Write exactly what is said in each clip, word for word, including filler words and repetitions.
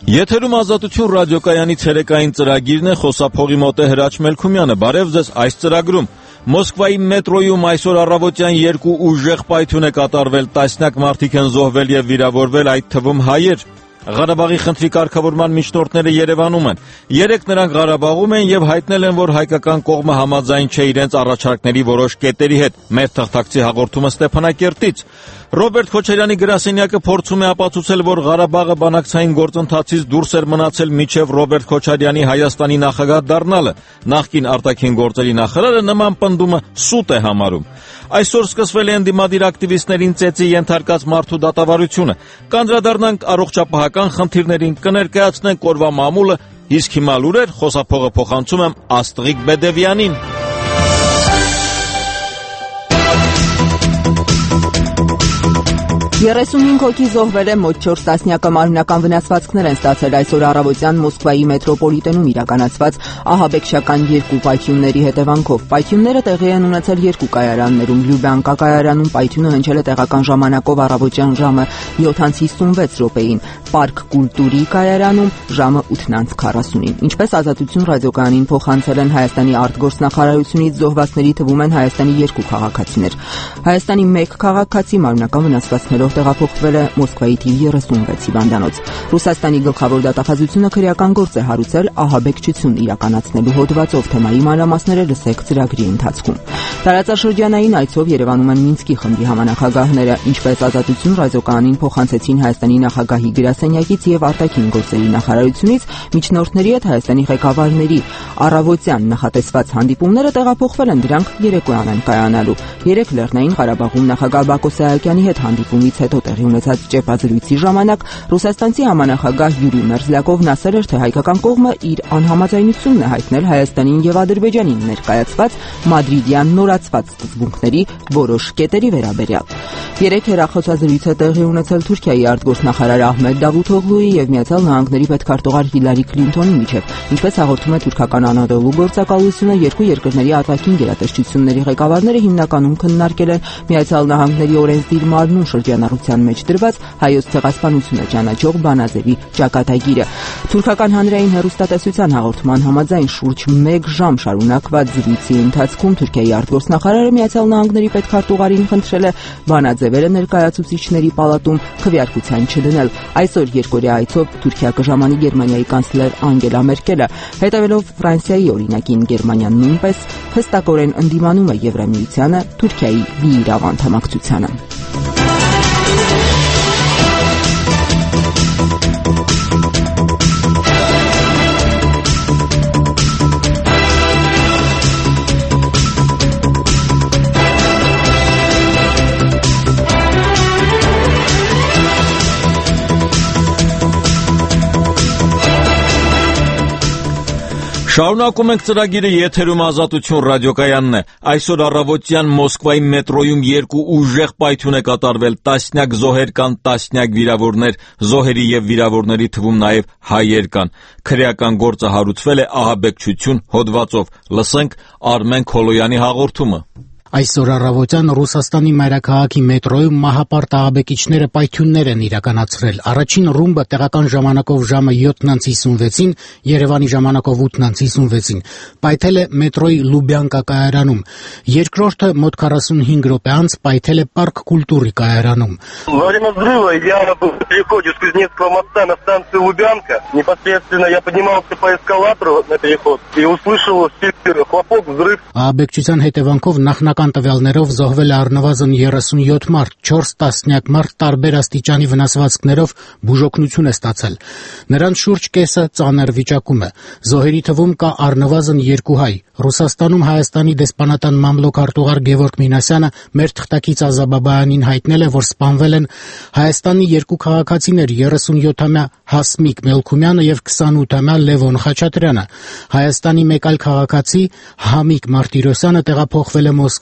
Եթերում Ազատություն ռադիոկայանի ցերեկային ծրագիրն է, խոսափողի մոտ է Հրաչ Մելքումյանը։ Բարև ձեզ, այս ծրագրում Մոսկվայի մետրոյում այսօր առավոտյան երկու ուժեղ պայթյուն է կատարվել, տասնյակ մարդիկ են զոհվել եւ վիրավորվել, այդ թվում հայեր։ Ղարաբաղի խնդրի կարգավորման միջնորդները Երևանում են։ Երեք նրանք Ղարաբաղում են եւ հայտնել են, որ հայկական կողմը համաձայն չէ իրենց առաջարկների որոշ կետերի հետ։ Մեր թղթակցի հաղորդումը Ստեփանակերտից։ Ռոբերտ Քոչարյանի գրասենյակը փորձում է ապացուցել, որ Ղարաբաղը բանակցային գործընթացից դուրս էր մնացել մինչև Ռոբերտ Քոչարյանի Հայաստանի նախագահ դառնալը։ Նախկին արտաքին գործերի նախարարը նման պնդումը սուտ է համարում։ Այսօր սկսվել է ընդդիմադիր ակտիվիստներին ծեծի ենթարկած մարդու դատավարությունը։ Կանդրադառնանք առողջապահական խնդիրներին, կներկայացնենք օրվա մամուլը, իսկ հիմա լուրեր, խոսափողը փոխանցում եմ Աստղիկ Բեդևյանին։ երեսունհինգ հոգի զոհվել է, մոտ չորս տասնյակը մարմնական վնասվածքներ են ստացել այսօր առավոտյան Մոսկվայի մետրոպոլիտենում իրականացված ահաբեկչական երկու պայթյունների հետևանքով։ Պայթյունները տեղի են ունեցել երկու կայարաններում։ Լյուբյանկա կայարանում պայթյունը հնչել է տեղական ժամանակով առավոտյան ժամը յոթ հիսունվեց րոպեին, Պարկ Կուլտուրի կայարանում ժամը ութ քառասունին։ Ինչպես Ազատություն ռադիոկայանին փոխանցել են Հայաստանի արտգործնախարարությունից, զոհվածների թվում են Հայաստանի երկու քաղաքացիներ։ Հայաստանի մեկ քաղաքացի մարմնական վնասվածքներով տեղափոխվել է Մոսկվայի թիվ երեսունվեց հիվանդանոց։ Ռուսաստանի գլխավոր դատախազությունը քրեական գործ է հարուցել ահաբեկչություն իրականացնելու հոդվածով, թեմայի մանրամասները լսեք ծրագրի ընթացքում։ Տարածաշրջանային այցով Երևանում են Մինսկի խմբի համանախագահները, ինչպես Ազատություն ռադիոկայանին փոխանցեցին Հայաստանի նախագահի գրասենյակից եւ արտաքին գործերի նախարարությունից, միջնորդների հետ Հայաստանի ղեկավարների առավոտյան նախատեսված հանդիպումները տեղափոխվել են, դրանք երեկոյան են կայանալու։ Երեք Լեռնային Ղարաբաղում նախագահ Բակո Սահակյանի հետ հանդիպումից հետո տեղի ունեցած ճեպազրույցի ժամանակ ռուսաստանցի համանախագահ Յուրի Մերզլյակովն ասել էր, թե հայկական կողմը իր անհամաձայնությունն է հայտնել Հայաստանին եւ Ադրբեջանին ներկայացված մադրիդյան նորացված սկզբունքների որոշ կետերի վերաբերյալ։ Երեք հեռախոսազրույց է տեղի ունեցել Թուրքիայի արտգործնախարար Ահմեդ Դավութօղլուի եւ Միացյալ Նահանգների պետքարտուղար Հիլարի Քլինթոնի միջեւ, ինչպես հաղորդում է թուրքական Անադոլու գործակալությունը, երկու երկրների արտաքին գերատեսչությունների ղեկավարները հիմնականում քննարկել են Միացյալ Նահանգների օրենսդիր մարմնում շրջանառության մեջ դրված հայոց ցեղասպանությունը ճանաչող բանաձևի ճակատագիրը։ Թուրքական հանրային հեռուստատեսության հաղորդման համաձայն շուրջ մեկ ժամ շարունակված զրույցի ընթացքում Թուրքիայի արտգործնախարարը Միացյալ Նահանգների պետքարտուղարին խնդրել է բանաձևերը ներկայացուցիչների պալատում քվեարկության չդնել։ Այսօր երկօրյա այցով Թուրքիա կժամանի Գերմանիայի կանցլեր Անգելա Մերկելը, հետևելով Ֆրանսիայի օրինակին Գերմանիան նույնպես հստակորեն ընդդիմանում է Եվրամիությանը, Թուրքիայի բիիրավ անդամակցությանը։ Շարունակում ենք ծրագիրը, եթերում Ազատություն ռադիոկայանն է։ Այսօր առավոտյան Մոսկվայի մետրոյում երկու ուժեղ պայթյուն է կատարվել, տասնյակ զոհեր կան, տասնյակ վիրավորներ, զոհերի եւ վիրավորների թվում նաեւ հայեր կան։ Քրեական գործը հարուցվել է ահաբեկչություն հոդվածով։ Լսենք Արմեն Քոլոյանի հաղորդումը։ Այսօր առավոտյան Ռուսաստանի մայրաքաղաքի մետրոյում մահապարտ ահաբեկիչները պայթյուններ են իրականացրել։ Առաջին ռումբը տեղական ժամանակով ժամը յոթ հիսունվեցին, Երևանի ժամանակով ութ հիսունվեցին։ Պայթել է մետրոյի Լյուբյանկա կայարանում։ Երկրորդը մոտ քառասունհինգ րոպե անց պայթել է Պարկ Կուլտուրի կայարանում։ Во время взрыва я был в переходе с Кузнецкого моста на станцию Лубянка. Непосредственно я поднимался по эскалатору на переход и услышал хлопок, взрыв. Ահաբեկչության հետևանքով նախնական տվյալներով զոհվել է առնվազն երեսունյոթ մարդ, չորս տասնյակ մարդ տարբեր աստիճանի վնասվածքներով բուժօգնություն է ստացել։ Նրանց շուրջ կեսը ծանր վիճակում է։ Զոհերի թվում կա առնվազն երկու հայ։ Ռուսաստանում Հայաստանի դեսպանատան մամլոք-արտուղար Գևորգ Մինասյանը մեր թղթակից Ազաբաբայանին հայտնել է, որ սպանվել են Հայաստանի երկու քաղաքացիներ՝ երեսունյոթամյա Հասմիկ Մելքումյանը եւ քսանութամյա Լևոն Խաչատրյանը։ Հայաստանի մեկ այլ քաղաքացի Համիկ Մարտիրոսյանը տեղափոխվել է Մոսկվա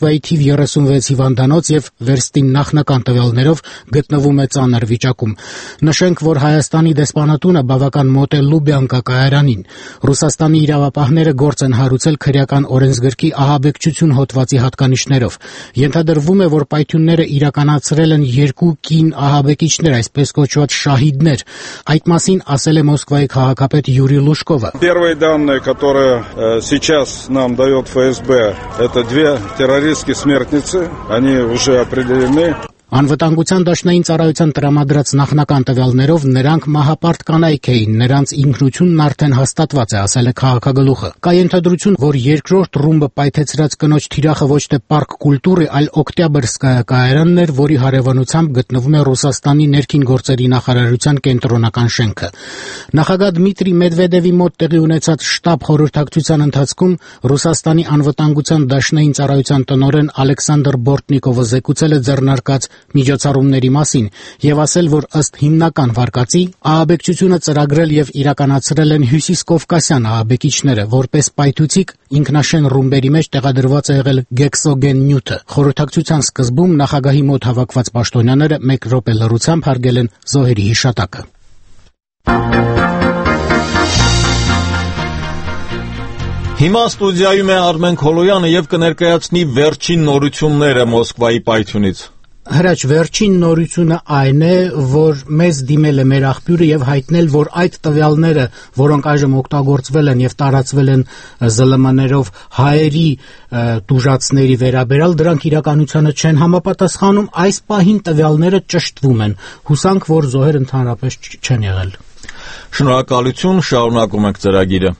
Մոսկվայի թիվ երեսունվեց հիվանդանոց եւ վերստին նախնական տվյալներով գտնվում է ծանր վիճակում։ Նշենք, որ Հայաստանի դեսպանատունը բավական մոտ է Լուբյանկա կայարանին։ Ռուսաստանի իրավապահները գործ են հարուցել քրեական օրենսգրքի ահաբեկչություն հոդվածի հատկանիշներով։ Ենթադրվում է, որ պայթյունները իրականացրել են երկու կին ահաբեկիչներ, այսպես կոչված շահիդներ։ Այդ մասին ասել է Մոսկվայի քաղաքապետ Յուրի Լուշկովը։ Первые данные, которые сейчас нам дает эф эс бэ, это две террористские смертницы, они уже определены. Անվտանգության դաշնային ծառայության տրամադրած նախնական տվյալներով նրանք մահապարտ կանայք էին, նրանց ինքնությունն արդեն հաստատված է, ասել է քաղաքագլուխը։ Կա ենթադրություն, որ երկրորդ ռումբը պայթեցրած կնոջ թիրախը ոչ թե Պարկ Կուլտուրի, այլ Օկտյաբրսկայա կայարանն էր, որի հարևանությամբ գտնվում է Ռուսաստանի ներքին գործերի նախարարության կենտրոնական շենքը։ Նախագահ Դմիտրի Մեդվեդևի մոտ տեղի ունեցած շտաբ խորհրդակցության ընթացքում Ռուսաստանի անվտանգության դաշնային ծառայության տնօրեն Ալեքսանդր Բորտնիկովը զեկուցել է ձեռնարկած միջոցառումների մասին եւ ասել, որ ըստ հիմնական վարկածի ահաբեկչությունը ծրագրել եւ իրականացրել են հյուսիսկովկասյան ահաբեկիչները, որպես պայթուցիկ ինքնաշեն ռումբերի մեջ տեղադրված է եղել գեքսոգեն նյութը։ Խորհրդակցության սկզբում նախագահի մոտ հավաքված պաշտոնյաները մեկ րոպե լռությամբ հարգել են զոհերի հիշատակը։ Հիմա ստուդիայում է Արմեն Քոլոյանը եւ կներկայացնի վերջին նորությունները Մոսկվայի պայթյունից։ Հրաչ, վերջին նորությունը այն է, որ մեզ դիմել է մեր աղբյուրը եւ հայտնել, որ այդ տվյալները, որոնք այժմ օգտագործվել են եւ տարածվել են զը լ մ-ներով հայերի տուժածների վերաբերյալ, դրանք իրականությանը չեն համապատասխանում, այս պահին տվյալները ճշտվում են։ Հուսանք, որ զոհեր ընդհանրապես չեն եղել։ Շնորհակալություն, շարունակում ենք ծրագիրը։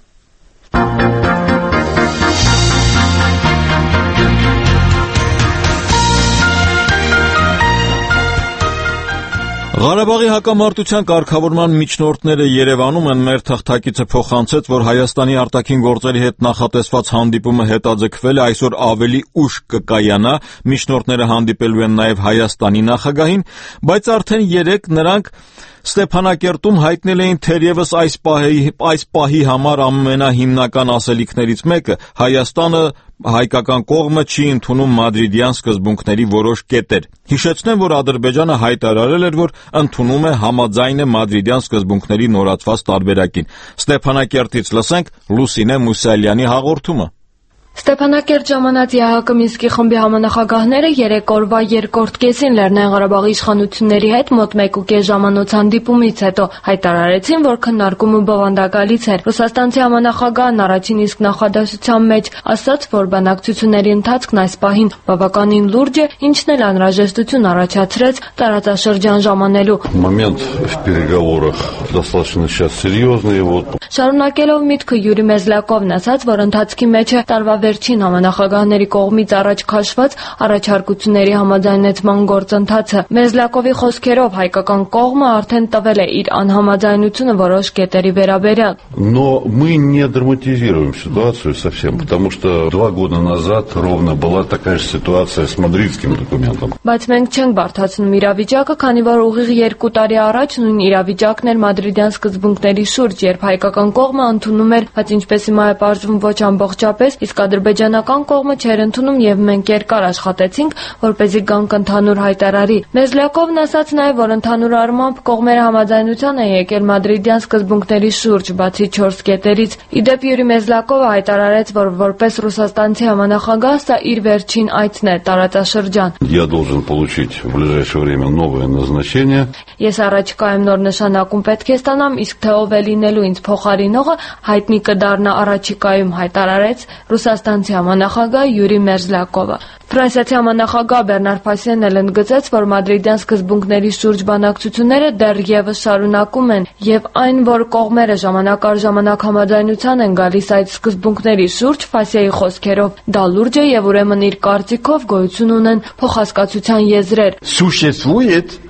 Ղարաբաղի հակամարտության կարգավորման միջնորդները Երևանում են, մեր թղթակիցը փոխանցեց, որ Հայաստանի արտաքին գործերի հետ նախատեսված հանդիպումը հետաձգվել է, այսօր ավելի ուշ կկայանա, միջնորդները հանդիպելու են նաև Հայաստանի նախագահին, բայց արդեն երեկ նրանք Ստեփանակերտում հայտնել էին թերևս այս պահի, այս պահի համար ամենահիմնական ասելիքներից մեկը Հայաստանը հայկական կողմը չի ընդունում մադրիդյան սկզբունքների որոշ կետեր։ Հիշեցնեմ, որ Ադրբեջանը հայտարարել էր, որ ընդունում է համաձայն է մադրիդյան սկզբունքների նորացված տարբերակին։ Ստեփանակերտից լսենք Լուսինե Մուսալյանի հաղորդումը։ Ստեփանակերտ ժամանած ԵԱՀԿ Մինսկի խմբի համանախագահները երեք օրվա երկրորդ կեսին Լեռնային Ղարաբաղի իշխանությունների հետ մոտ մեկ ու կես ժամանոց հանդիպումից հետո հայտարարեցին, որ քննարկումը բովանդակալից էր։ Ռուսաստանցի համանախագահն առաջին իսկ նախադասության մեջ ասաց, որ բանակցությունների ընթացքն այս պահին բավականին լուրջ է, ինչն էլ անհրաժեշտություն առաջացրեց տարածաշրջան ժամանելու։ Момент в переговорах достаточно сейчас серьезный, вот. Շարունակելով միտքը Յուրի Մեզլակովն ասաց, որ ընթացքի մեջ է տարվա վերջին համանախագահների կողմից առաջ քաշված առաջարկությունների համաձայնեցման գործընթացը։ Մեզլակովի խոսքերով հայկական կողմը արդեն տվել է իր անհամաձայնությունը որոշ կետերի վերաբերյալ։ Но мы не драматизируем ситуацию совсем, потому что два года назад ровно была такая же ситуация с мадридским документом. Բայց մենք չենք բարդացնում իրավիճակը, քանի որ ուղիղ երկու տարի առաջ նույն իրավիճակն էր մադրիդյան սկզբունքների շուրջ, երբ հայկական կողմը ընդունում էր, բայց ինչպես հիմա է պարզվում ոչ ամբողջապես, իսկ ադրբեջանական կողմը չէր ընդունում եւ մենք երկար աշխատեցինք, որպեսզի գանք ընդհանուր հայտարարի։ Մեզլակովն ասաց նաեւ, որ ընդհանուր առմամբ կողմերը համաձայնության են եկել մադրիդյան սկզբունքների շուրջ, բացի չորս կետերից։ Իդեպ Յուրի Մեզլակովը հայտարարեց, որ որպես ռուսաստանցի համանախագահ սա իր վերջին այցն է տարածաշրջան։ Я должен получить в ближайшее время новое назначение. Ես առաջիկայում նոր նշանակում պետք է ստանամ, իսկ թե ով է լինելու ինձ փոխարինողը հայտնի կդառնա առաջիկայում, հայտարարեց ռուսաստանցի համանախագահ Յուրի Մեզլակովը։ Ֆրանսիացի համանախագահ Բերնար Փասյանն էլ ընդգծեց, որ մադրիդյան սկզբունքների շուրջ բանակցությունները դեռևս շարունակում են, եւ այն, որ կողմերը ժամանակ առ ժամանակ համաձայնության են գալիս այդ սկզբունքների շուրջ, Փասյայի խոսքերով դա լուրջ է եւ ուրեմն իր կարծիքով գոյություն ունեն փոխհասկացության եզրեր։ Существует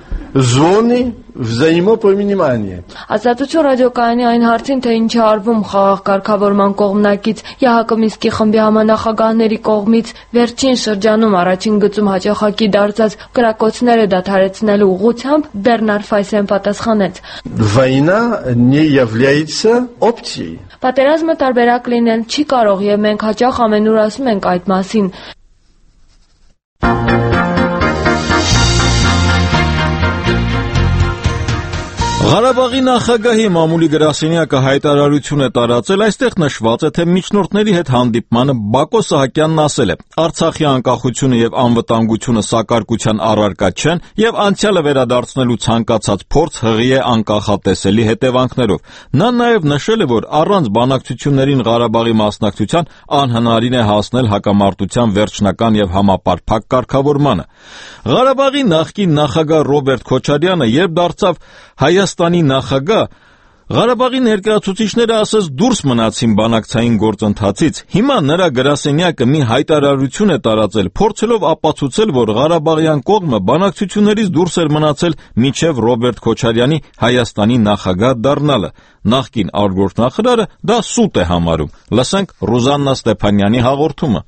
зоны взаимопонимания. Ազատություն ռադիոկայանի այն հարցին, թե ինչ է արվում խաղաղ կարգավորման կողմնակից ԵԱՀԿ Մինսկի խմբի համանախագահների կողմից վերջին շրջանում առաջին գծում հաջողակի դարձած կրակոցները դադարեցնելու ուղղությամբ, Բերնար Փասյան պատասխանեց. Война не является опцией. Պատերազմը տարբերակ լինել չի կարող եւ մենք հաճախ ամենուր ասում ենք այդ մասին։ Ղարաբաղի նախագահի մամուլի գրասենյակը հայտարարություն է տարածել, այստեղ նշված է, թե միջնորդների հետ հանդիպմանը Բակո Սահակյանն ասել է. Արցախի անկախությունը եւ անվտանգությունը սակարկության առարկա չեն եւ անցյալը վերադարձնելու ցանկացած փորձ հղի է անկախատեսելի հետևանքներով։ Նա նաեւ նշել է, որ առանց բանակցություններին Ղարաբաղի մասնակցության անհնարին է հասնել հակամարտության վերջնական եւ համապարփակ կարգավորմանը։ Ղարաբաղի նախկին նախագահ Ռոբերտ Քոչարյանը, երբ դարձավ Հայաստանի նախագահ, Ղարաբաղի ներկայացուցիչները ասես դուրս մնացին բանակցային գործընթացից։ Հիմա նրա գրասենյակը մի հայտարարություն է տարածել, փորձելով ապացուցել, որ Ղարաբաղյան կողմը բանակցություններից դուրս էր մնացել մինչև Ռոբերտ Քոչարյանի Հայաստանի նախագահ դառնալը։ Նախկին արտգործնախարարը դա սուտ է համարում։ Լսենք Ռուզաննա Ստեփանյանի հաղորդումը։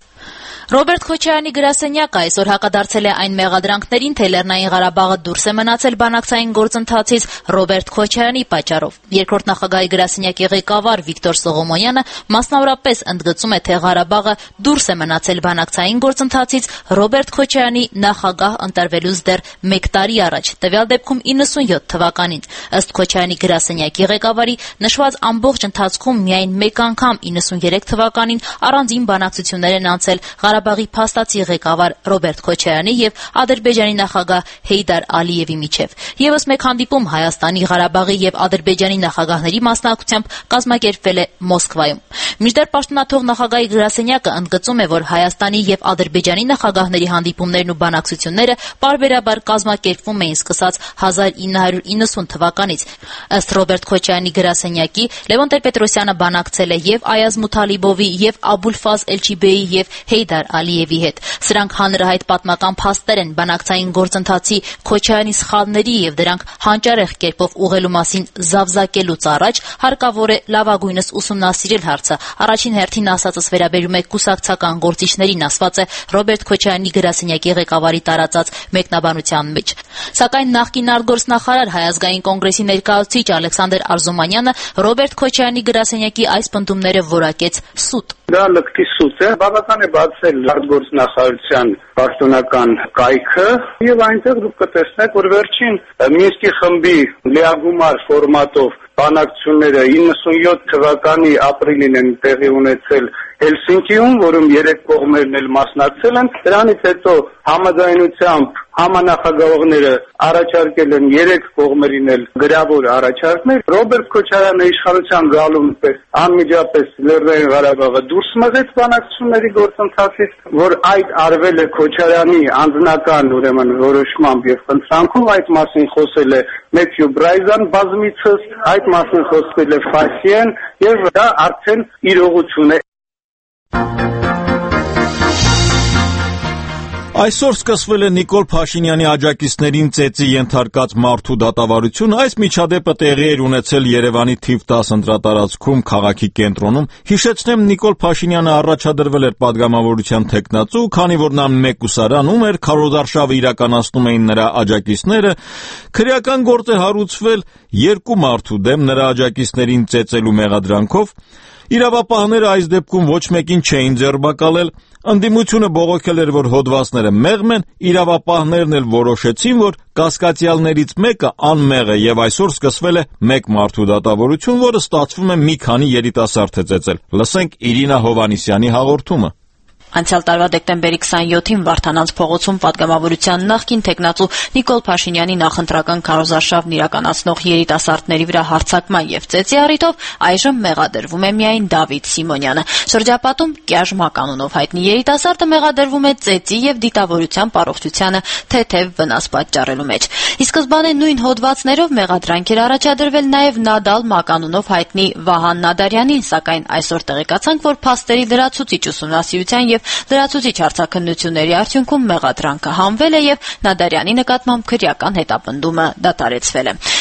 Ռոբերտ Քոչարյանի գրասենյակը այսօր հակադարձել է այն մեղադրանքներին, թե Լեռնային Ղարաբաղը դուրս է մնացել բանակցային գործընթացից Ռոբերտ Քոչարյանի պատճառով։ Երկրորդ նախագահի գրասենյակի ղեկավար Վիկտոր Սողոմոնյանը մասնավորապես ընդգծում է, թե Ղարաբաղը դուրս է մնացել բանակցային գործընթացից Ռոբերտ Քոչարյանի նախագահ ընտրվելուց դեռ մեկ տարի առաջ, տվյալ դեպքում իննսունյոթ թվականին։ Ըստ Քոչարյանի գրասենյակի ղեկավարի, նշված ամբողջ ընթացքում միայն մեկ անգամ իննսուներեք թվականին առանձին բանակցություններ են անցել Ղարաբաղի փաստացի ղեկավար Ռոբերտ Քոչարյանի եւ Ադրբեջանի նախագահ Հեյդար Ալիևի միջև։ Եվս մեկ հանդիպում Հայաստանի, Ղարաբաղի եւ Ադրբեջանի նախագահների մասնակցությամբ կազմակերպվել է Մոսկվայում։ Մինչդեռ պաշտոնաթող նախագահի գրասենյակը ընդգծում է, որ Հայաստանի եւ Ադրբեջանի նախագահների հանդիպումներն ու բանակցությունները պարբերաբար կազմակերպվում էին սկսած հազար ինը հարյուր իննսուն թվականից։ Ըստ Ռոբերտ Քոչարյանի գրասենյակի, Լևոն Տեր-Պետրոսյանը բանակցել է եւ Այազ Մութալիբովի, եւ Աբուլֆազ Էլչիբեի եւ Հեյդար Ալիևի հետ։ Սրանք հանրահայտ պատմական փաստեր են բանակցային գործընթացի Քոչարյանի սխալների եւ դրանք հանճարեղ կերպով ուղղելու մասին զավզակելուց առաջ հարկավոր է լավագույնս ուսումնասիրել հարցը։ Առաջին հերթին ասածս վերաբերում է կուսակցական գործիչներին, ասված է Ռոբերտ Քոչարյանի գրասենյակի ղեկավարի տարածած մեկնաբանության մեջ։ Սակայն նախկին արտգործնախարար Հայ ազգային կոնգրեսի ներկայացուցիչ Ալեքսանդր Արզումանյանը Ռոբերտ Քոչարյանի գրասենյակի այս պնդումները որակեց սուտ։ Դա լկտի սուտ է, բավական է բացել արտգործնախարարության պաշտոնական կայքը եւ այնտեղ դուք կտեսնեք, որ վերջին Մինսկի խմբի լիագումար ֆորմատով բանակցությունները իննսունյոթ թվականի ապրիլին են տեղի ունեցել Հելսինկիում, որում երեք կողմերն էլ մասնակցել են։ Դրանից հետո համաձայնությամբ համանախագահողները առաջարկել են երեք կողմերին էլ գրավոր առաջարկներ։ Ռոբերտ Քոչարյանը իշխանության գալուն պես անմիջապես Լեռնային Ղարաբաղը դուրս մղեց բանակցությունների գործընթացից, որ այդ արվել է Քոչարյանի անձնական ուրեմն որոշմամբ եւ խնդրանքով, այդ մասին խոսել է Մեթյու Բրայզան բազմիցս, այդ մասին խոսել է Ֆասիեն եւ դա արդեն իրողություն է։ Այսօր սկսվել է Նիկոլ Փաշինյանի աջակիցներին ծեծի ենթարկած մարդու դատավարությունը։ Այս միջադեպը տեղի էր ունեցել Երևանի թիվ տասը ընտրատարածքում քաղաքի կենտրոնում։ Հիշեցնեմ, Նիկոլ Փաշինյանը առաջադրվել էր падգամավորության թեկնածու, քանի որ նա մեկուսարանում էր, քարոզարշավը իրականացնում էին նրա աջակիցները։ Քրեական գործ է հարուցվել երկու մարդու դեմ նրա աջակիցներին ծեծելու մեղադրանքով։ Իրավապահները այս դեպքում ոչ մեկին չէին ձերբակալել։ Ընդդիմությունը բողոքել էր, որ հոդվածները մեղմ են, իրավապահներն էլ որոշեցին, որ կասկածյալներից մեկը անմեղ է եւ այսօր սկսվել է մեկ մարդու դատավորություն, որը ստացվում է մի քանի երիտասարդ է ծեծել։ Լսենք Իրինա Հովանիսյանի հաղորդումը։ Անցյալ տարվա դեկտեմբերի քսանյոթին Վարդանանց փողոցում падգամավորության նախկին թեկնածու Նիկոլ Փաշինյանի նախընտրական քարոզարշավն իրականացնող երիտասարդների վրա հարձակման եւ ծեծի առիթով այժմ մեղադրվում է միայն Դավիթ Սիմոնյանը։ Շրջապատում Կյաժմակ անունով հայտնի երիտասարդը մեղադրվում է ծեծի եւ դիտավորության պարողջությանը թեթեւ վնաս պատճառելու մեջ։ Ի սկզբանե նույն հոդվածներով մեղադրանք էր առաջադրվել նաեւ Նադալ Մականունով հայտնի Վահան Նադարյանին, սակայն այսօր տեղեկացանք, որ փաստերի լրացուցիչ ուսումնասիրության եւ լրացուցիչ հարցաքննությունների արդյունքում մեղադրանքը հանվել է եւ Նադարյանի նկատմամբ քրեական հետապնդումը դադարեցվել է։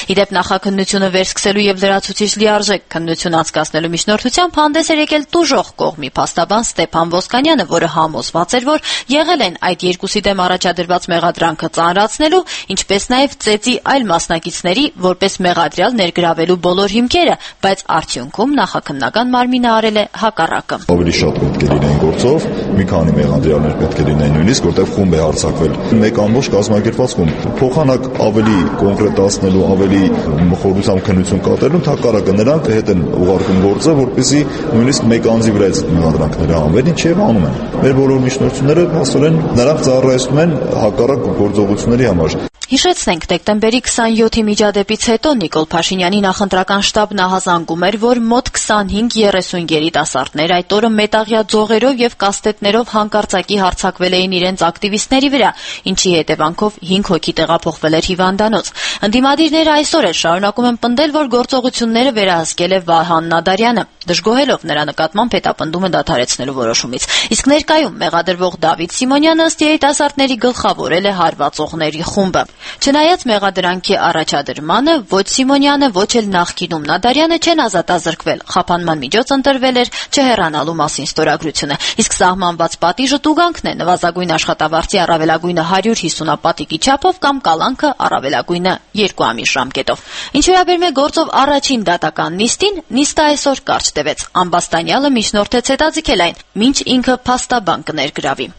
Իդեպ նախաքննությունը վերսկսելու եւ լրացուցիչ լիարժեք քննություն անցկացնելու միջնորդությամբ հանդես էր եկել տուժող կողմի փաստաբան Ստեփան Ոսկանյանը, որը համոզված էր, որ եղել են այդ երկուսի դեմ առաջադրված մեղադրանքը ծանրացնելու, ինչպես նաեւ ծեծի այլ մասնակիցների որպես մեղադրյալ ներգրավելու բոլոր հիմքերը, բայց արդյունքում նախաքննական մարմինը արել է հակառակը։ Ավելի շատ պետք է լինեն գործով, մի քանի մեղադրյալներ պետք է լինեն նույնիսկ, որտեղ խումբ է հարձակվել։ Մեկ ամբողջ կազմակերպված խումբ փոխանակ ավելի կոնկրետացնելու, ավելի խորությամբ քննություն կատարելու, հակառակը նրանք հետ են ուղարկում գործը, որպեսզի նույնիսկ մեկ անձի վրա այդ մեղադրանքները անվեն, ինչ եւ անում են։ Մեր բոլոր միջնորդությունները հաստորեն նրանք ծառայեցնում են հակառակ գործողությունների համար։ Հիշեցնենք, դեկտեմբերի քսանյոթի միջադեպից հետո Նիկոլ Փաշինյանի նախընտրական շտաբն ահազանգում էր, որ մոտ քսանհինգ երեսուն երիտասարդներ այդ օրը մետաղյա ձողերով եւ կաստետներով հանկարծակի հարձակվել էին իրենց ակտիվիստների վրա, ինչի հետևանքով հինգ հոգի տեղափոխվել էր հիվանդանոց։ Ընդդիմադիրները այսօր էլ շարունակում են պնդել, որ գործողությունները վերահսկել է Վահան Նադարյանը, դժգոհելով նրա նկատմամբ հետապնդումը դադարեցնելու որոշումից։ Իսկ ներկայում մեղադրվող Դավիթ Սիմոնյանը ըստ երիտասարդների գլխավորել է հարվածողների խումբը։ Չնայած մեղադրանքի առաջադրմանը, ոչ Սիմոնյանը, ոչ էլ նախկինում Նադարյանը չեն ազատազրկվել։ Խափանման միջոց ընտրվել էր չհեռանալու մասին ստորագրությունը։ Իսկ սահմանված պատիժը տուգանքն է նվազագույն աշխատավարձի առավելագույնը հարյուր հիսունապատիկի չափով կամ կալանքը առավելագույնը երկու ամիս ժամկետով։ Ինչ վերաբերում է գործով առաջին դատական նիստին, նիստը այսօր կարճ տևեց։ Ամբաստանյալը միջնորդեց հետաձգել այն, մինչ ինքը փաստաբան կներգրավի։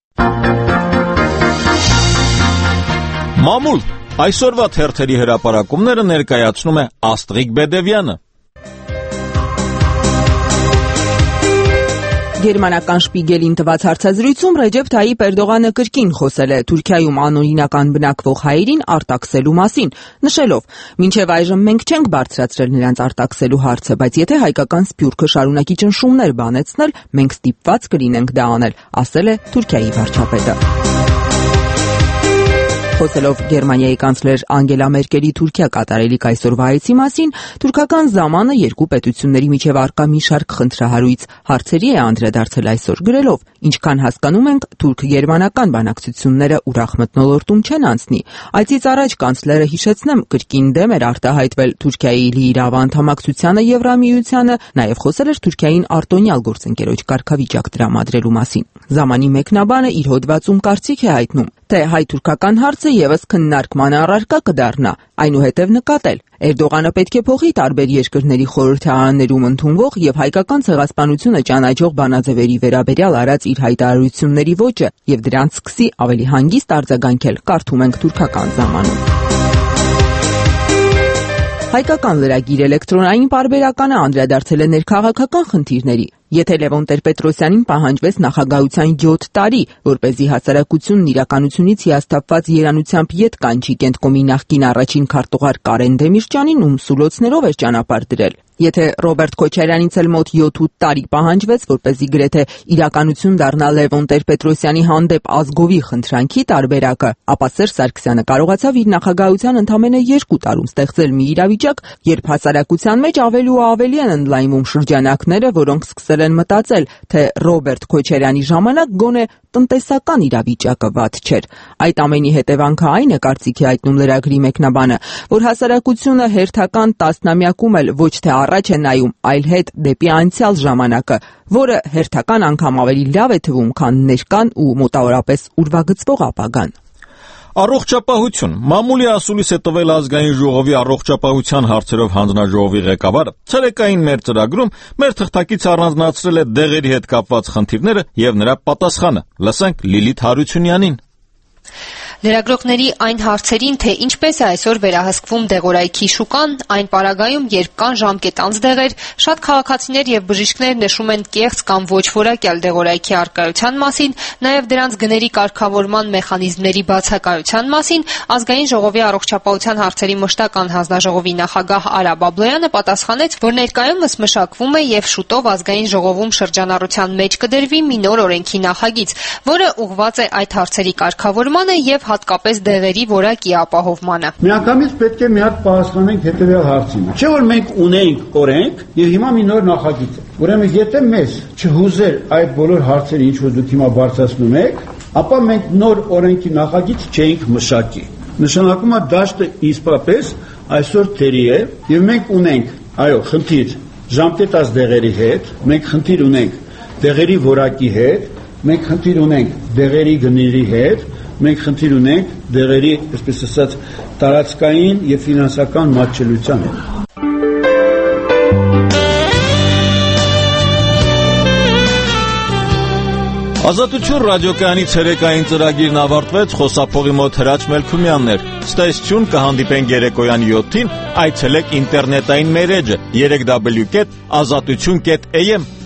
Մամուլ, այսօրվա թերթերի հրապարակումները ներկայացնում է Աստղիկ Բեդևյանը։ Գերմանական Շպիգելին տված հարցազրույցում Ռեջեփ Թայիփ Էրդողանը կրկին խոսել է Թուրքիայում անօրինական բնակվող հայերին արտաքսելու մասին, նշելով. «Մինչև այժմ մենք չենք բարձրացրել նրանց արտաքսելու հարցը, բայց եթե հայկական սփյուռքը շարունակի ճնշումներ բանեցնել, մենք ստիպված կլինենք դա անել», ասել է Թուրքիայի վարչապետը։ Խոսելով Գերմանիայի կանցլեր Անգելա Մերկելի Թուրքիա կատարելիք այսօրվա այցի մասին, թուրքական զամանը երկու պետությունների միջև առկա մի շարք խնդրահարույց հարցերի է անդրադարձել այսօր, գրելով. «Ինչքան հասկանում ենք, թուրք-գերմանական բանակցությունները ուրախ մթնոլորտում չեն անցնի»։ Այցից առաջ կանցլերը, հիշեցնեմ, կրկին դեմ էր արտահայտվել Թուրքիայի լիիրավ անդամակցությանը Եվրամիությանը, նաև խոսել էր Թուրքիային արտոնյալ գործընկերոջ կարգավիճակ տրամադրելու մասին։ Զամանի մեկնաբանը իր հոդվածում կարծիք է հայտնում, թե հայ-թուրքական հարցը եւս քննարկման առարկա կդառնա, այնուհետև նկատել. Էրդողանը պետք է փոխի տարբեր երկրների խորհրդարաններում ընդունվող եւ հայկական ցեղասպանությունը ճանաչող բանաձևերի վերաբերյալ արած իր հայտարարությունների ոճը եւ դրանց սկսի ավելի հանգիստ արձագանքել, կարդում ենք թուրքական զամանում։ Հայկական լրագիր էլեկտրոնային պարբերականը անդրադարձել է ներքաղաքական խնդիրների։ Եթե Լևոն Տեր-Պետրոսյանին պահանջվեց նախագահության յոթ տարի, որպեսզի հասարակությունն իրականությունից հիասթափված երանությամբ ետ կանչի Կենտկոմի նախկին առաջին քարտուղար Կարեն Դեմիրճյանին, ում սուլոցներով էր ճանապարհ դրել։ Եթե Ռոբերտ Քոչարյանից էլ մոտ յոթ տարի պահանջվեց, որպեսզի գրեթե իրականություն դառնա Լևոն Տեր-Պետրոսյանի հանդեպ ազգովի խնդրանքի տարբերակը, ապա Սերժ Սարգսյանը կարողացավ իր նախագահության ընդամենը երկու տարում ստեղծել մի իրավիճակ, երբ հասարակության մեջ ավելի ու ավելի են ընդլայնվում շրջանակները, որոնք սկսել են մտածել, թե Ռոբերտ Քոչարյանի ժամանակ գոնե տնտեսական իրավիճակը վատ չէր։ Այդ ամենի հետևանքը այն է, կարծիքի հայտնում լրագրի մեկնաբանը, որ հասարակությունը հերթական տասնամյակում էլ ոչ թե առաջ է նայում, այլ հետ դեպի անցյալ ժամանակը, որը հերթական անգամ ավելի լավ է թվում, քան ներկան ու մոտավորապես ուրվագծվող ապագան։ Առողջապահություն։ Մամուլի ասուլիս է տվել ազգային ժողովի առողջապահության հարցերով հանձնաժողովի ղեկավարը։ Ցերեկային մեր ծրագրում մեր թղթակից առանձնացրել է դեղերի հետ կապված խնդիրները եւ նրա պատասխանը։ Լսենք Լիլիթ Հարությունյանին։ Լրագրողների այն հարցերին, թե ինչպես է այսօր վերահսկվում դեղորայքի շուկան, այն պարագայում, երբ կան ժամկետանց դեղեր, շատ քաղաքացիներ եւ բժիշկներ նշում են կեղծ կամ ոչ որակյալ դեղորայքի առկայության մասին, նաեւ դրանց գների կարգավորման մեխանիզմների բացակայության մասին, ազգային ժողովի առողջապահության հարցերի մշտական հանձնաժողովի նախագահ Արա Բաբլոյանը պատասխանեց, որ ներկայումս մշակվում է եւ շուտով ազգային ժողովում շրջանառության մեջ կդրվի մի նոր օրենքի նախագիծ, որը ուղղված է այդ հարցերի կարգավորմանը եւ հատկապես դեղերի որակի ապահովմանը։ Միանգամից պետք է մի հատ պատասխանենք հետեւյալ հարցին։ Չէ՞ որ մենք ունենք օրենք եւ հիմա մի նոր նախագիծ է։ Ուրեմն եթե մեզ չհուզեր այդ բոլոր հարցերը, ինչ որ դուք հիմա բարձրացնում եք, ապա մենք նոր օրենքի նախագիծ չէինք մշակի։ Նշանակում է դաշտը իսկապես այսօր թերի է եւ մենք ունենք, այո, խնդիր ժամկետած դեղերի հետ, մենք խնդիր ունենք դեղերի որակի հետ, մենք խնդիր ունենք դեղերի գների հետ, մենք խնդիր ունենք դեղերի, այսպես ասած, տարածքային եւ ֆինանսական մատչելիության հետ։ Ազատություն ռադիոկայանի ցերեկային ծրագիրն ավարտվեց, խոսափողի մոտ Հրաչ Մելքումյանն էր։ Ստեսություն, կհանդիպենք երեկոյան յոթին, այցելեք ինտերնետային մեր էջը երեք w կետ ազատություն կետ a m